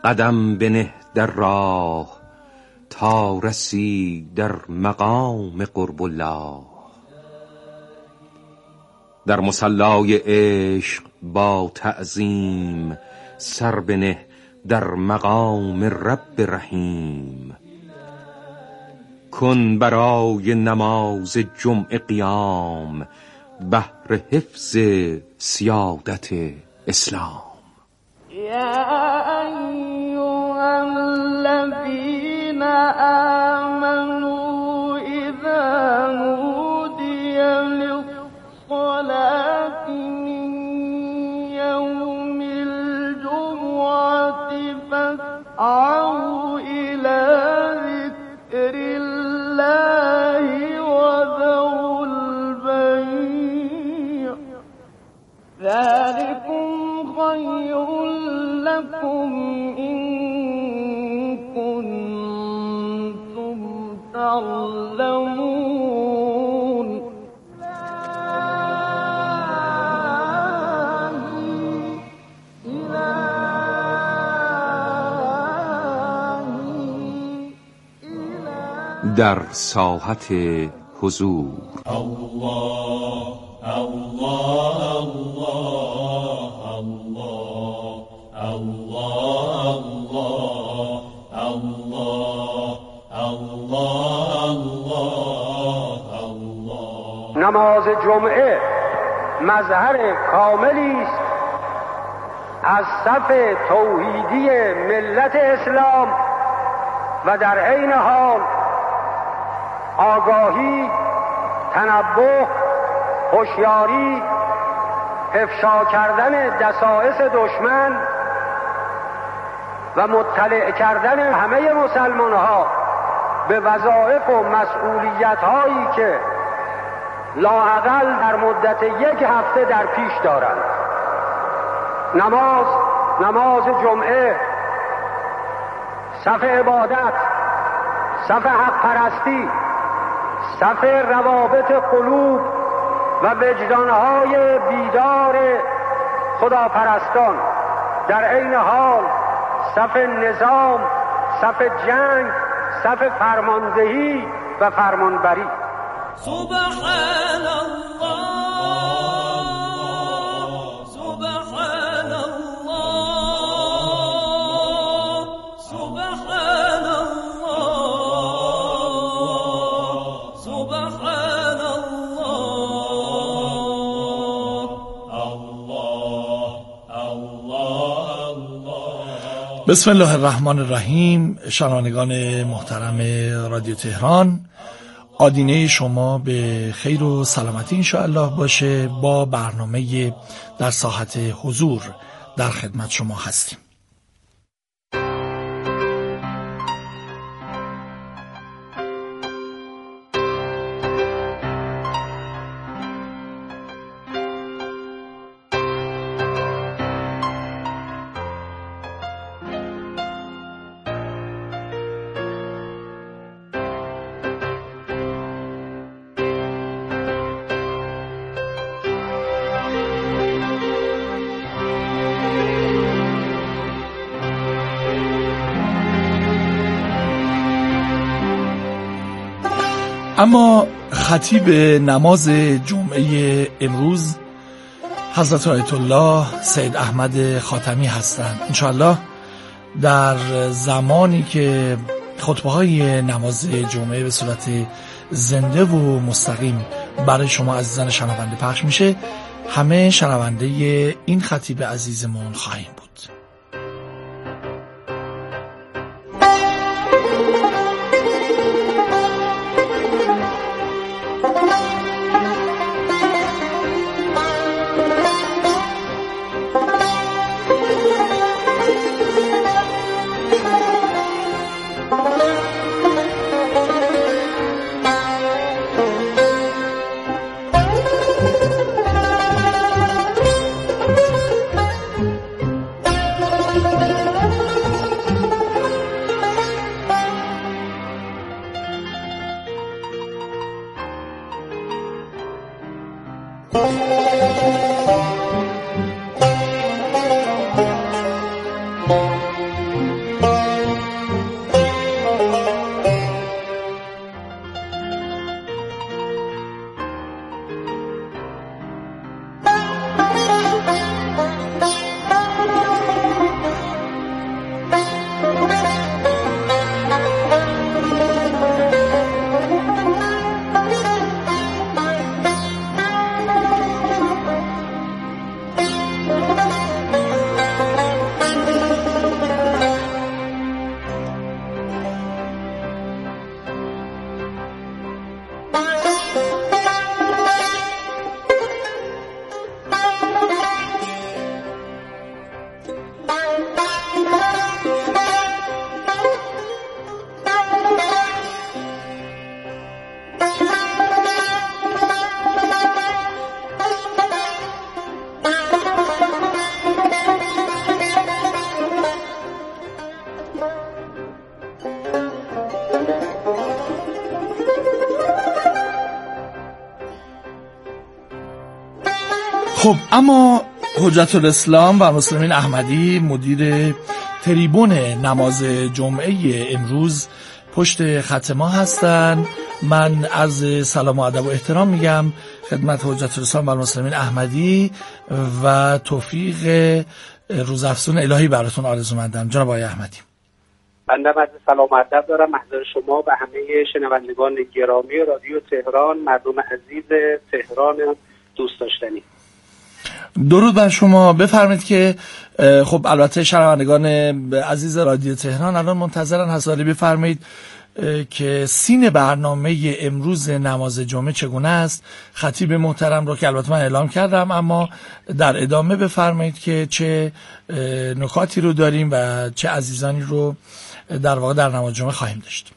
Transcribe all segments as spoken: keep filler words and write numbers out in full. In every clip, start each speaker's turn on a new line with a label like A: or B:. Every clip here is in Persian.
A: قدم بنه در راه تا رسی در مقام قرب الله. در مصلای عشق با تعظیم سر بنه در مقام رب رحیم. کن برای نماز جمعه قیام بهر حفظ سیادت اسلام.
B: یا ایها الذین آمنوا اذا نودی للصلاة من یوم الجمعة فاسعوا الی ذکر الله وذروا البیع ذلكم خیر لكم إن كنتم تعلمون.
A: در ساحت حضور
C: الله الله الله الله الله الله الله.
D: نماز جمعه مظهر کاملی است از صف توحیدی ملت اسلام و در عین حال آگاهی، تنبه، هوشیاری، افشا کردن دسایس دشمن و مطلع کردن همه مسلمان ها به وظایف و مسئولیت هایی که لااقل در مدت یک هفته در پیش دارند. نماز نماز جمعه صف عبادت، صف حق پرستی، صف روابط قلوب و وجدانهای بیدار خداپرستان، در عین حال صف نظام، صف جنگ، صف فرماندهی و فرمانبری.
C: سبحان الله سبحان الله سبحان الله سبحان الله الله الله.
E: بسم الله الرحمن الرحیم. شنوندگان محترم رادیو تهران، آدینه شما به خیر و سلامتی انشاءالله باشه. با برنامه در ساحت حضور در خدمت شما هستیم. اما خطیب نماز جمعه امروز حضرت آیت الله سید احمد خاتمی هستند. انشاءالله در زمانی که خطبه های نماز جمعه به صورت زنده و مستقیم برای شما عزیزان شنونده پخش میشه، همه شنونده این خطیب عزیزمون خواهیم بود. خب اما حجت الاسلام و مسلمین احمدی مدیر تریبون نماز جمعه امروز پشت خط ما هستن. من از سلام و ادب و احترام میگم خدمت حجت الاسلام و مسلمین احمدی و توفیق روزافزون الهی براتون آرزومندم. جناب آقای احمدی،
F: بنده از سلام و ادب دارم محضر شما و همه شنوندگان گرامی رادیو تهران، مردم عزیز تهران دوست داشتنی.
E: درود بر شما. بفرمایید که خب البته شنوندگان عزیز رادیو تهران الان منتظرن حضاری بفرمایید که سین برنامه امروز نماز جمعه چگونه است. خطیب محترم رو که البته من اعلام کردم، اما در ادامه بفرمایید که چه نکاتی رو داریم و چه عزیزانی رو در واقع در نماز جمعه خواهیم داشت.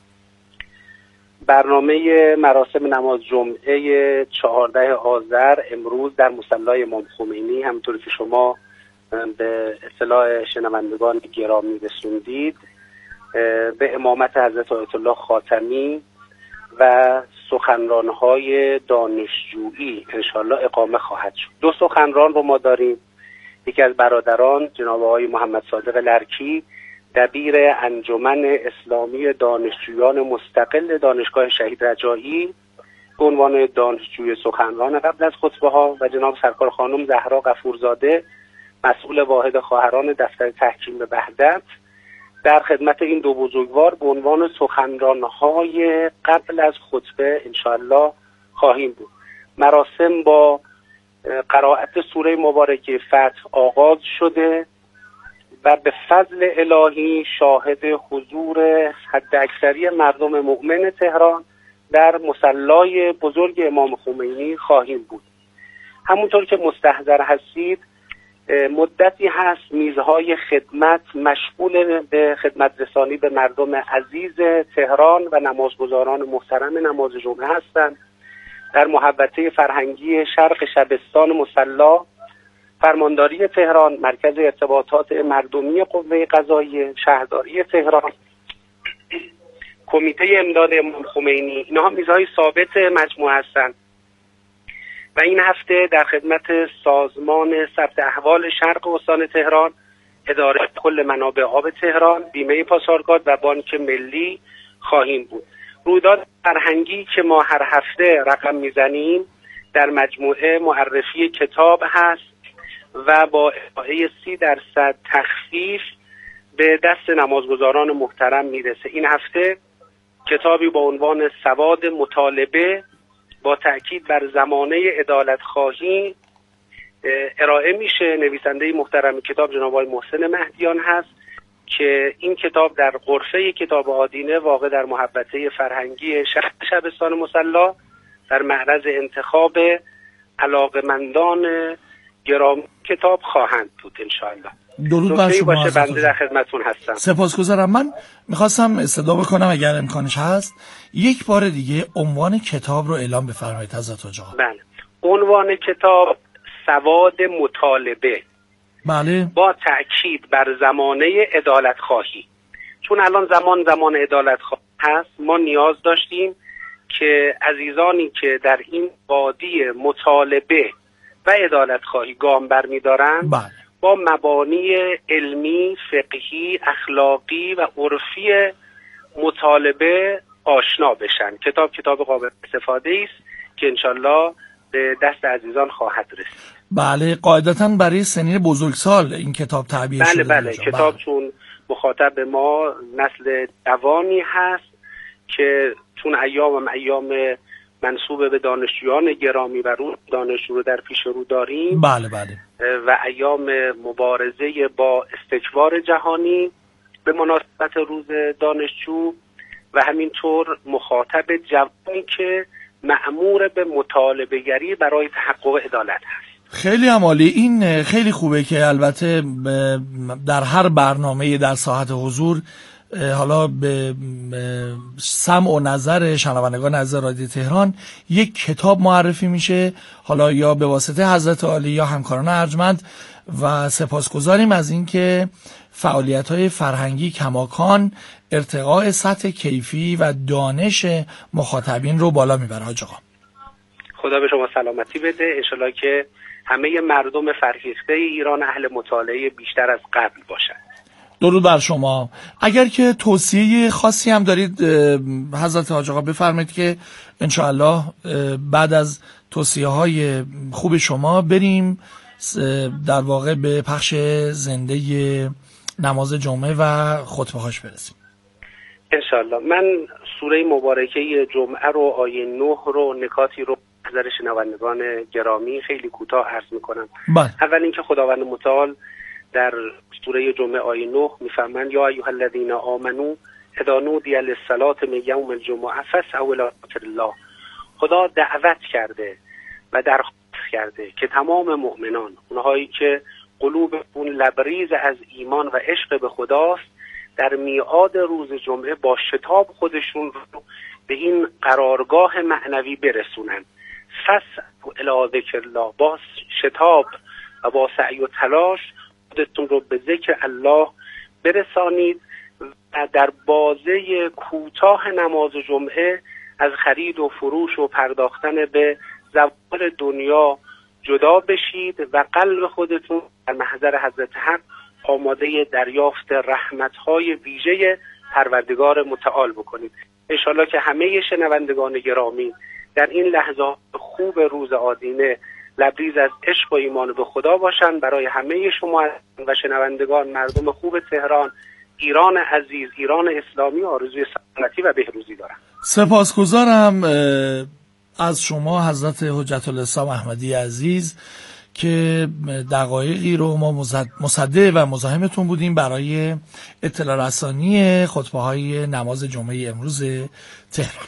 F: برنامه مراسم نماز جمعه چهاردهم آذر امروز در مصلی امام خمینی همونطور که شما به اطلاع شنوندگان گرامی رسوندید به امامت حضرت آیت الله خاتمی و سخنران‌های دانشجویی انشالله اقامه خواهد شد. دو سخنران رو ما داریم. یکی از برادران جناب آقای محمد صادق لرکی، دبیر انجمن اسلامی دانشجویان مستقل دانشگاه شهید رجایی به عنوان دانشجوی سخنران قبل از خطبه ها، و جناب سرکار خانم زهرا غفورزاده مسئول واحد خواهران دفتر تحکیم وحدت در خدمت این دو بزرگوار به عنوان سخنران‌های قبل از خطبه انشاءالله خواهیم بود. مراسم با قرائت سوره مبارکه فتح آغاز شده و به فضل الهی شاهد حضور حد اکثری مردم مؤمن تهران در مصلی بزرگ امام خمینی خواهیم بود. همونطور که مستحضر هستید مدتی هست میزهای خدمت مشغول به خدمت رسانی به مردم عزیز تهران و نمازگزاران محترم نماز جمعه هستند. در محوطه فرهنگی شرق شبستان مصلی، فرمانداری تهران، مرکز ارتباطات مردمی قوه قضاییه، شهرداری تهران، کمیته امداد امام خمینی، اینها میزهای ثابت مجموعه هستند. و این هفته در خدمت سازمان ثبت احوال شرق استان تهران، اداره کل منابع آب تهران، بیمه پاسارگاد و بانک ملی خواهیم بود. رویداد فرهنگی که ما هر هفته رقم میزنیم در مجموعه معرفی کتاب هست و با ارائه سی درصد تخفیف به دست نمازگزاران محترم میرسه. این هفته کتابی با عنوان سواد مطالبه با تأکید بر زمانه عدالت خواهی ارائه میشه. نویسنده محترم کتاب جناب آقای محسن مهدیان هست که این کتاب در غرفه کتاب آدینه واقع در محوطه فرهنگی شهر شبستان مصلی در معرض انتخاب علاقمندان گرامی کتاب خواهند بود انشاءالله.
E: درود بر شما.
F: باشه بنده در خدمتتون هستم.
E: سپاسگزارم. من میخواستم استدعا بکنم اگر امکانش هست یک بار دیگه عنوان کتاب رو اعلام بفرمایید حضرت آقا.
F: بله، عنوان کتاب سواد مطالبه.
E: بله.
F: با تأکید بر زمانه عدالت خواهی، چون الان زمان زمان عدالت خواهی هست. ما نیاز داشتیم که عزیزانی که در این وادی مطالبه و عدالت خواهی گام برمی‌دارن
E: بله.
F: با مبانی علمی، فقهی، اخلاقی و عرفی مطالبه آشنا بشن. کتاب کتاب قابل استفاده است که انشالله به دست عزیزان خواهد رسید.
E: بله، قاعدتاً برای سنین بزرگسال این کتاب تعبیه
F: بله
E: شده.
F: بله بله کتاب بله. چون مخاطب ما نسل جوانی هست که چون ایام ایام منصوب به دانشجویان گرامی و رو دانشجو رو در پیش رو داریم.
E: بله بله.
F: و ایام مبارزه با استکبار جهانی به مناسبت روز دانشجو و همینطور مخاطب جوانی که مأمور به مطالبه گری برای تحقق عدالت هست.
E: خیلی عالی. این خیلی خوبه که البته در هر برنامه در ساحت حضور حالا به سمع و نظر شنوندگان از رادیو تهران یک کتاب معرفی میشه، حالا یا به واسطه حضرت عالی یا همکاران ارجمند، و سپاسگزاریم از اینکه فعالیت‌های فرهنگی کماکان ارتقاء سطح کیفی و دانش مخاطبین رو بالا میبره. حاج آقا
F: خدا به شما سلامتی بده. انشالله که همه مردم فرهیخته ایران اهل مطالعه بیشتر از قبل باشند.
E: درود بر شما. اگر که توصیه خاصی هم دارید حضرت حاج آقا بفرمایید که انشاءالله بعد از توصیه های خوب شما بریم در واقع به پخش زنده نماز جمعه و خطبه هاش برسیم.
F: انشاءالله. من سوره مبارکه جمعه رو، آیه نه رو، نکاتی رو نظر شنوندگان گرامی خیلی کوتاه عرض میکنم.
E: بله.
F: اول اینکه خداوند متعال در سوره جمعه آیه نه میفرمایند یا ایها الذین آمنو اذا نودی للصلاة من یوم الجمعه فاسعوا الی ذکر الله. خدا دعوت کرده و درخواست کرده که تمام مؤمنان، اونهایی که قلوبشون لبریز از ایمان و عشق به خداست، در میعاد روز جمعه با شتاب خودشون رو به این قرارگاه معنوی برسونن. فاسعوا الی ذکر الله، با شتاب و با سعی و تلاش خودتون رو به ذکر الله برسانید و در بازه کوتاه نماز جمعه از خرید و فروش و پرداختن به زوال دنیا جدا بشید و قلب خودتون در محضر حضرت حق آماده دریافت رحمت‌های ویژه پروردگار متعال بکنید. انشالله که همه شنوندگان گرامی در این لحظه خوب روز آدینه لبریز از عشق و ایمان به خدا باشند. برای همه شما و شنوندگان مردم خوب تهران، ایران عزیز، ایران اسلامی آرزوی سلامتی و بهروزی دارم.
E: سپاسگزارم از شما حضرت حجت الاسلام احمدی عزیز که دقایقی رو ما مصدق و مزاحمتون بودیم برای اطلاع رسانی خطبه های نماز جمعه امروز تهران.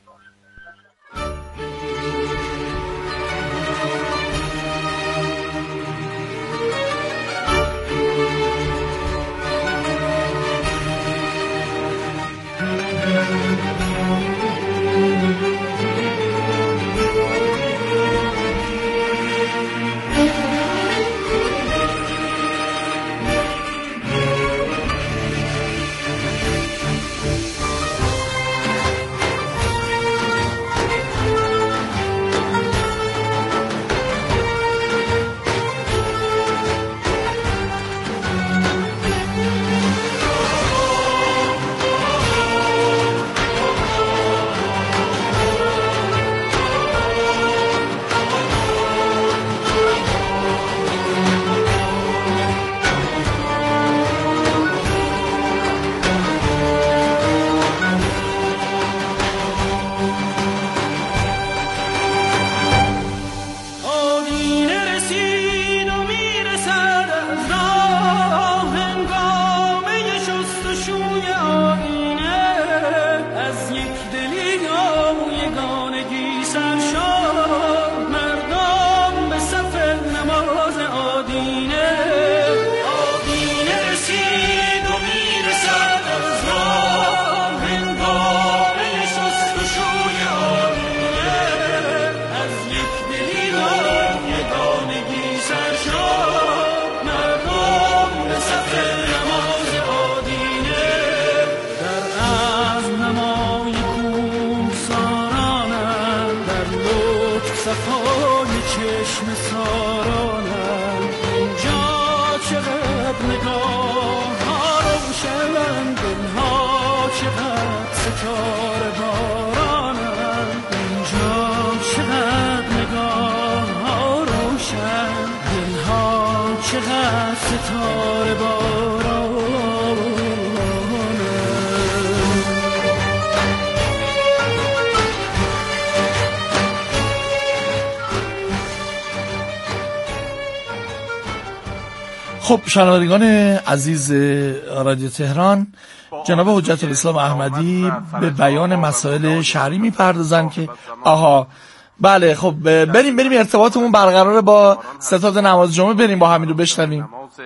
E: خب شنوندگان عزیز رادیو تهران، جناب حجت الاسلام احمدی به بیان مسائل شرعی میپردازن که آها بله خب بریم بریم ارتباطمون برقرار با ستاد نماز جمعه، بریم با همین رو بشنویم.
G: نماز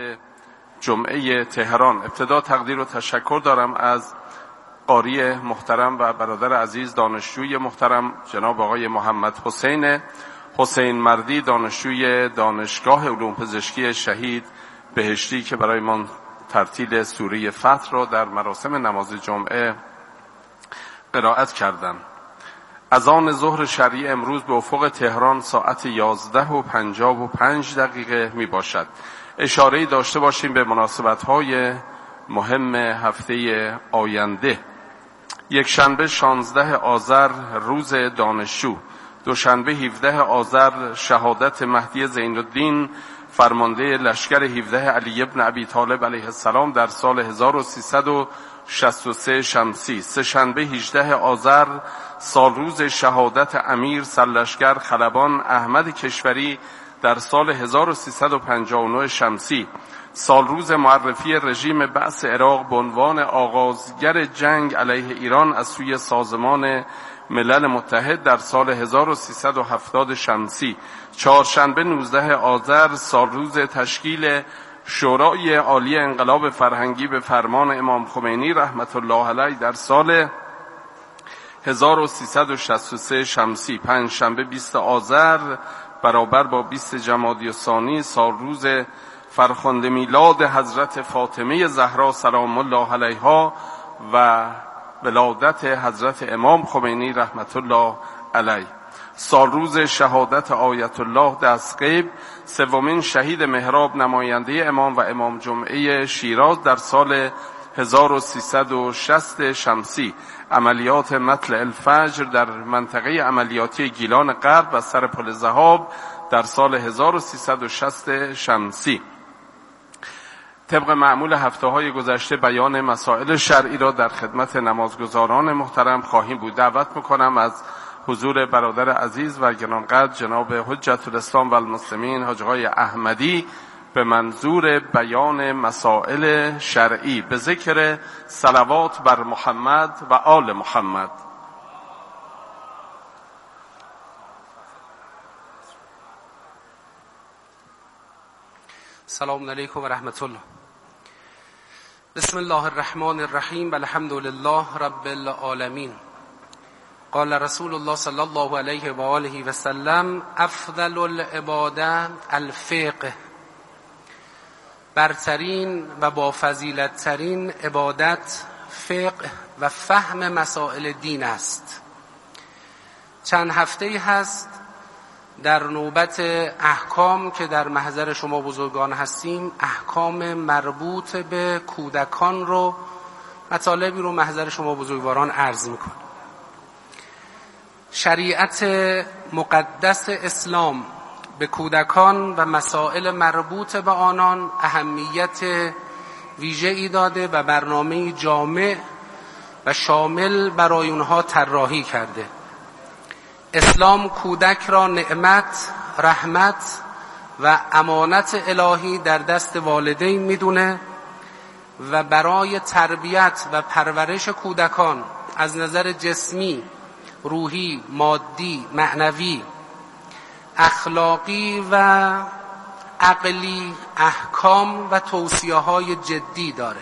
G: جمعه تهران. ابتدا تقدیر و تشکر دارم از قاری محترم و برادر عزیز دانشجوی محترم جناب آقای محمد حسین حسین مردی، دانشجوی دانشگاه علوم پزشکی شهید بهشتی که برای ما ترتیل سوره فتح را در مراسم نماز جمعه قرائت کردند. از آن ظهر شرعی امروز به افق تهران ساعت یازده و پنجاه و پنج دقیقه می باشد. اشاره‌ای داشته باشیم به مناسبت‌های مهم هفته آینده. یک شنبه شانزده آذر روز دانشجو، دوشنبه هفدهم آذر شهادت مهدی زین الدین فرمانده لشکر هفده علی ابن ابی طالب علیه السلام در سال هزار و سیصد و شصت و سه شمسی. سه شنبه هجدهم آذر سال روز شهادت امیر سرلشکر خلبان احمد کشوری در سال هزار و سیصد و پنجاه و نه شمسی. سال روز معرفی رژیم بعث عراق به عنوان آغازگر جنگ علیه ایران از سوی سازمان ملل متحد در سال هزار و سیصد و هفتاد شمسی. چهارشنبه نوزدهم آذر سال روز تشکیل شورای عالی انقلاب فرهنگی به فرمان امام خمینی رحمت الله علیه در سال هزار و سیصد و شصت و سه شمسی. پنجشنبه بیستم آذر برابر با بیستم جمادی الثانی سال روز فرخنده میلاد حضرت فاطمه زهرا سلام الله علیها و ولادت حضرت امام خمینی رحمت الله علیه. سال روز شهادت آیت الله دستغیب، سومین شهید محراب نماینده امام و امام جمعه شیراز در سال هزار و سیصد و شصت شمسی. عملیات مطلع الفجر در منطقه عملیاتی گیلان غرب و سر پل ذهاب در سال هزار و سیصد و شصت شمسی. طبق معمول هفته های گذشته بیان مسائل شرعی را در خدمت نمازگزاران محترم خواهیم بود. دعوت میکنم از حضور برادر عزیز و گرانقدر جناب حجت الاسلام و المسلمین حاج آقای احمدی به منظور بیان مسائل شرعی به ذکر صلوات بر محمد و آل محمد.
H: سلام علیکم و رحمت الله. بسم الله الرحمن الرحیم و الحمد لله رب العالمین. قال رسول الله صلی الله علیه و آله و سلم افضل العباده الفقه. برترین و با فضیلت ترین عبادت فقه و فهم مسائل دین است. چند هفته هست در نوبت احکام که در محضر شما بزرگان هستیم احکام مربوط به کودکان رو مطالبی رو محضر شما بزرگواران عرض میکنم. شریعت مقدس اسلام به کودکان و مسائل مربوط به آنان اهمیت ویژه‌ای داده و برنامه جامع و شامل برای اونها طراحی کرده. اسلام کودک را نعمت، رحمت و امانت الهی در دست والدین میدونه و برای تربیت و پرورش کودکان از نظر جسمی، روحی، مادی، معنوی، اخلاقی و عقلی احکام و توصیه‌های جدی داره.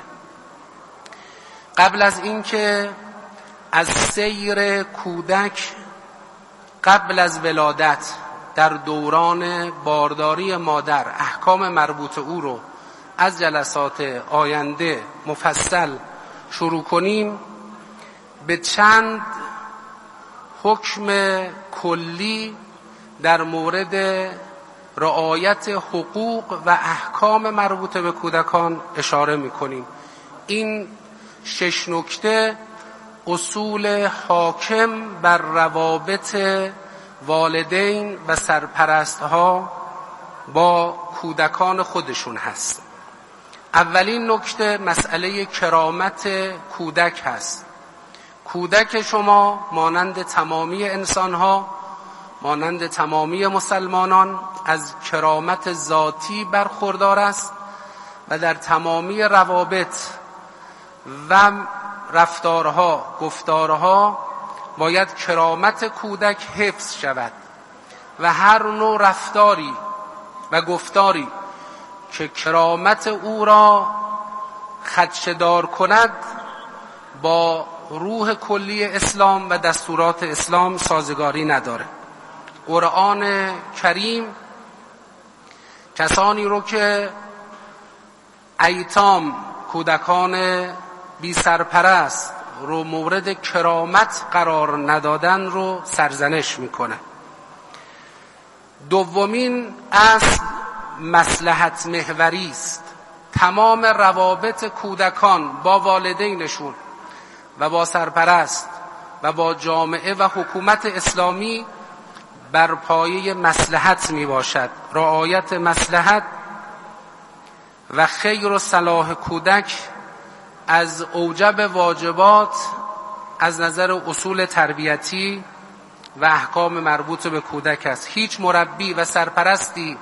H: قبل از اینکه از سیر کودک قبل از ولادت در دوران بارداری مادر احکام مربوط او رو از جلسات آینده مفصل شروع کنیم، به چند حکم کلی در مورد رعایت حقوق و احکام مربوط به کودکان اشاره می‌کنیم. این شش نکته اصول حاکم بر روابط والدین و سرپرستها با کودکان خودشون هست. اولین نکته مسئله کرامت کودک هست. کودک شما مانند تمامی انسانها، مانند تمامی مسلمانان از کرامت ذاتی برخوردار است و در تمامی روابط و رفتارها، گفتارها باید کرامت کودک حفظ شود و هر نوع رفتاری و گفتاری که کرامت او را خدشه‌دار کند با روح کلی اسلام و دستورات اسلام سازگاری نداره. قرآن کریم کسانی رو که ایتام، کودکان بی سرپرست رو مورد کرامت قرار ندادن رو سرزنش میکنه. دومین اصل مصلحت محوری است. تمام روابط کودکان با والدینشون و با سرپرست و با جامعه و حکومت اسلامی بر پایه مصلحت می باشد. رعایت مصلحت و خیر و صلاح کودک از اوجب واجبات از نظر اصول تربیتی و احکام مربوط به کودک است. هیچ مربی و سرپرستی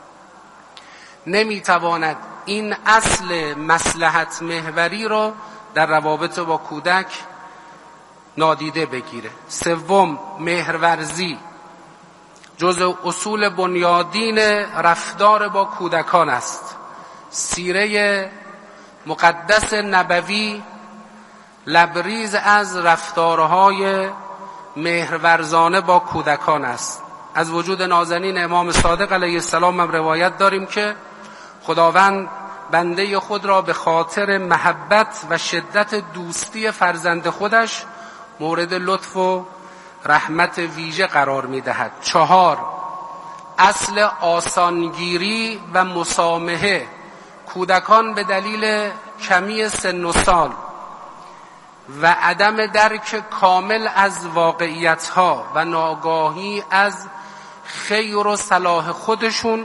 H: نمیتواند این اصل مصلحت محوری را در روابط با کودک نادیده بگیره. سوم، مهرورزی جزء اصول بنیادین رفتار با کودکان است. سیره مقدس نبوی لبریز از رفتارهای مهرورزانه با کودکان است. از وجود نازنین امام صادق علیه السلام هم روایت داریم که خداوند بنده خود را به خاطر محبت و شدت دوستی فرزند خودش مورد لطف و رحمت ویژه قرار می دهد. چهار، اصل آسانگیری و مسامحه. کودکان به دلیل کمی سن و سال و عدم درک کامل از واقعیتها و ناگاهی از خیر و صلاح خودشون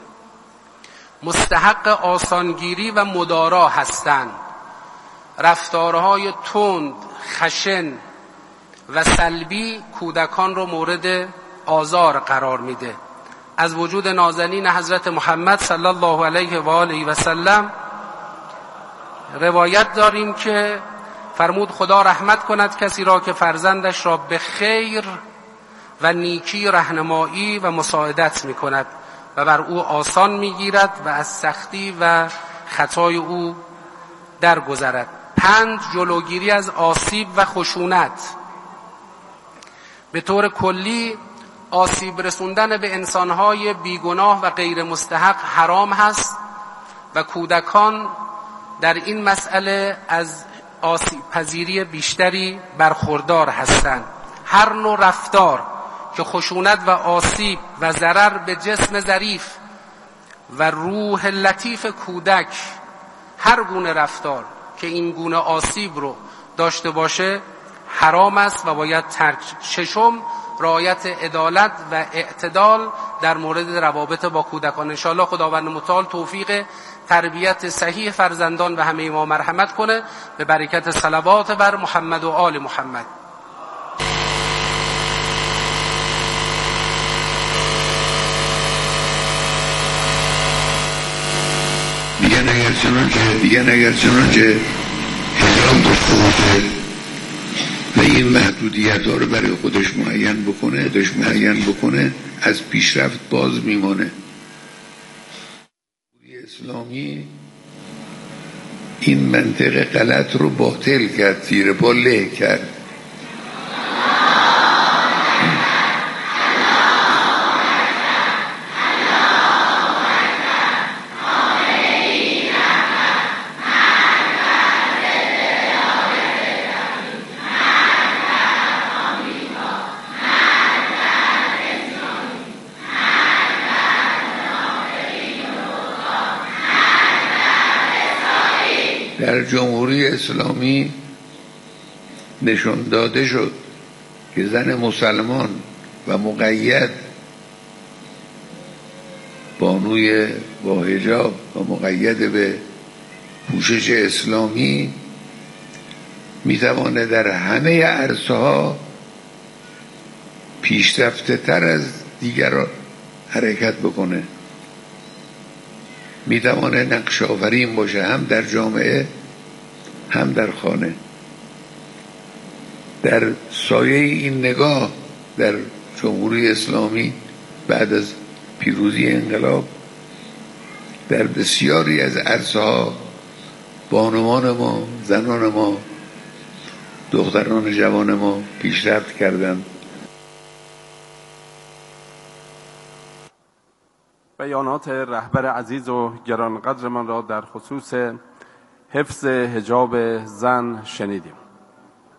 H: مستحق آسانگیری و مدارا هستند. رفتارهای تند، خشن و سلبی کودکان رو مورد آزار قرار میده. از وجود نازنین حضرت محمد صلی الله علیه و آله و سلم روایت داریم که فرمود خدا رحمت کند کسی را که فرزندش را به خیر و نیکی راهنمایی و مساعدت میکند و بر او آسان میگیرد و از سختی و خطای او درگذرد. پنج، جلوگیری از آسیب و خشونت. به طور کلی آسیب رسوندن به انسانهای بیگناه و غیر مستحق حرام هست و کودکان در این مسئله از آسیب پذیری بیشتری برخوردار هستند. هر نوع رفتار که خشونت و آسیب و ضرر به جسم ظریف و روح لطیف کودک، هر گونه رفتار که این گونه آسیب رو داشته باشه حرام است و باید ترک. ششم، رعایت عدالت و اعتدال در مورد روابط با کودکان. انشاءالله خداوند متعال توفیق تربیت صحیح فرزندان و همه ما مرحمت کنه به برکت صلوات بر محمد و آل محمد.
I: دیگه نگر چنان که دیگه نگر چنان که هجاب داشته باشه و این محدودیت ها رو برای خودش معین بکنه خودش معین بکنه از پیشرفت باز میمانه. اسلامی این منطق غلط رو باطل کرد، تیر پا له کرد. در جمهوری اسلامی نشان داده شد که زن مسلمان و مقید بانوی با حجاب و مقید به پوشش اسلامی میتواند در همه عرصه ها پیشرفته تر از دیگران حرکت بکنه، میتوانه نقش آفرین باشه هم در جامعه هم در خانه. در سایه این نگاه در جمهوری اسلامی بعد از پیروزی انقلاب در بسیاری از عرصه ها بانوان ما، زنان ما، دختران جوان ما پیشرفت کردند.
G: بیانات رهبر عزیز و گرانقدر من را در خصوص حفظ حجاب زن شنیدیم.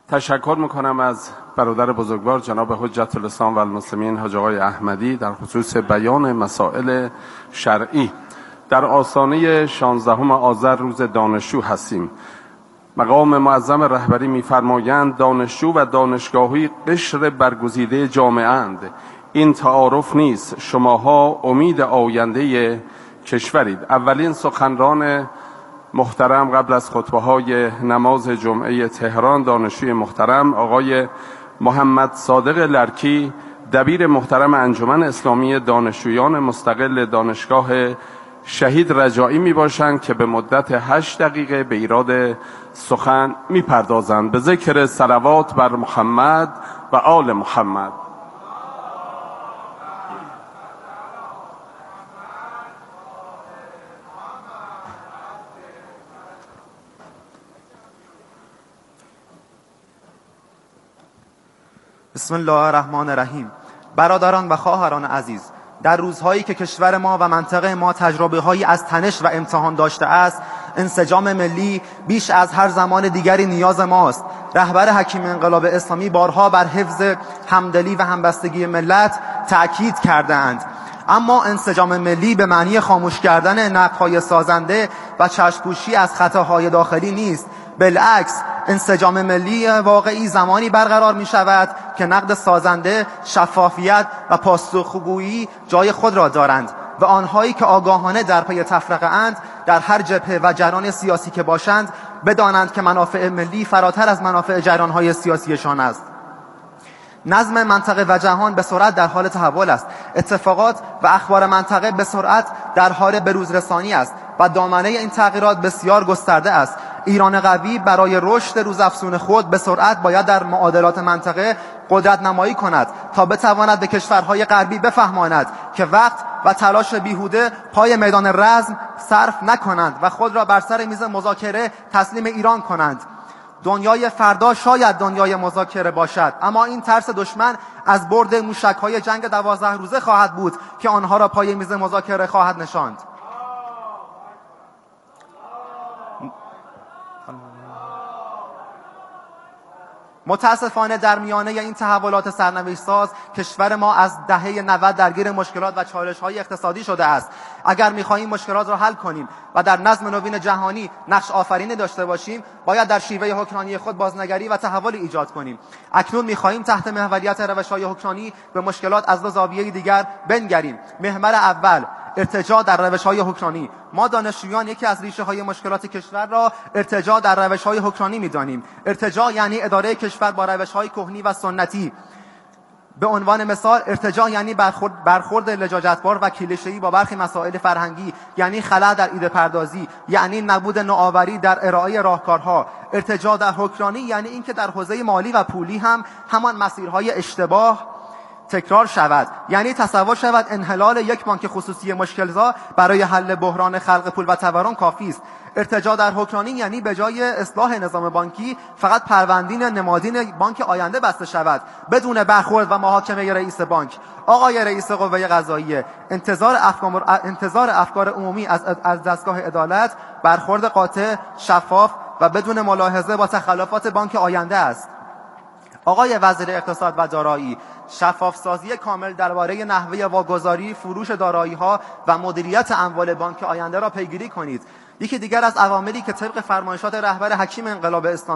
G: تشکر میکنم از برادر بزرگوار جناب حجت الاسلام و المسلمین حاج آقای احمدی در خصوص بیان مسائل شرعی. در آستانه شانزدهم آذر روز دانشجو هستیم. مقام معظم رهبری می‌فرمایند دانشجو و دانشگاهی قشر برگزیده جامعه اند. این تعارف نیست، شماها امید آینده کشورید. اولین سخنران محترم قبل از خطبه های نماز جمعه تهران، دانشجوی محترم آقای محمد صادق لرکی، دبیر محترم انجمن اسلامی دانشجویان مستقل دانشگاه شهید رجایی می باشند که به مدت هشت دقیقه به ایراد سخن می پردازند به ذکر صلوات بر محمد و آل محمد.
J: بسم الله الرحمن الرحیم. برادران و خواهران عزیز، در روزهایی که کشور ما و منطقه ما تجربه هایی از تنش و امتحان داشته است، انسجام ملی بیش از هر زمان دیگری نیاز ماست. رهبر حکیم انقلاب اسلامی بارها بر حفظ همدلی و همبستگی ملت تأکید کردند، اما انسجام ملی به معنی خاموش کردن نقدهای سازنده و چشم‌پوشی از خطاهای داخلی نیست. بالعکس، انسجام ملی واقعی زمانی برقرار می شود که نقد سازنده، شفافیت و پاسخگویی جای خود را دارند و آنهایی که آگاهانه در پی تفرقه اند در هر جبهه و جریان سیاسی که باشند بدانند که منافع ملی فراتر از منافع جریان‌های سیاسیشان است. نظم منطقه و جهان به سرعت در حال تحول است. اتفاقات و اخبار منطقه به سرعت در حال بروزرسانی است و دامنه این تغییرات بسیار گسترده است. ایران قوی برای رشد روزافزون خود به سرعت باید در معادلات منطقه قدرت نمایی کند تا بتواند به کشورهای غربی بفهماند که وقت و تلاش بیهوده پای میدان رزم صرف نکنند و خود را بر سر میز مذاکره تسلیم ایران کنند. دنیای فردا شاید دنیای مذاکره باشد، اما این ترس دشمن از برد موشک‌های جنگ دوازده روزه خواهد بود که آنها را پای میز مذاکره خواهد نشاند. متاسفانه در میانه این تحولات سرنوشت ساز کشور ما از دهه نود درگیر مشکلات و چالش‌های اقتصادی شده است. اگر می‌خواهیم مشکلات را حل کنیم و در نظم نوین جهانی نقش آفرینی داشته باشیم، باید در شیوه حکمرانی خود بازنگری و تحول ایجاد کنیم. اکنون می‌خواهیم تحت محوریت روش‌های حکمرانی به مشکلات از دو زاویه دیگر بنگریم. محور اول، ارتجاع در روش‌های حکمرانی. ما دانشجویان یکی از ریشه‌های مشکلات کشور را ارتجاع در روش‌های حکمرانی می‌دانیم. ارتجاع یعنی اداره کشور با روش‌های کهنی و سنتی. به عنوان مثال، ارتجاع یعنی برخورد برخورد لجاجتبار و کلیشه‌ای با برخی مسائل فرهنگی، یعنی خلأ در ایده پردازی، یعنی نبود نوآوری در ارائه راهکارها. ارتجاع در حکمرانی یعنی اینکه در حوزه مالی و پولی هم همان مسیرهای اشتباه تکرار شود، یعنی تصور شود انحلال یک بانک خصوصی مشکل‌زا برای حل بحران خلق پول و تورم کافی است. ارتجاع در حکمرانی یعنی به جای اصلاح نظام بانکی فقط پروندین نمادین بانک آینده بسته شود بدون برخورد و محاکمه رئیس بانک. آقای رئیس قوه قضاییه، انتظار افکار انتظار افکار عمومی از از دستگاه عدالت برخورد قاطع، شفاف و بدون ملاحظه با تخلفات بانک آینده است. آقای وزیر اقتصاد و دارایی، شفاف سازی کامل درباره نحوه واگذاری، فروش دارایی‌ها و مدیریت اموال بانک آینده را پیگیری کنید. یکی دیگر از عواملی که طبق فرمایشات رهبر حکیم انقلاب اسلامی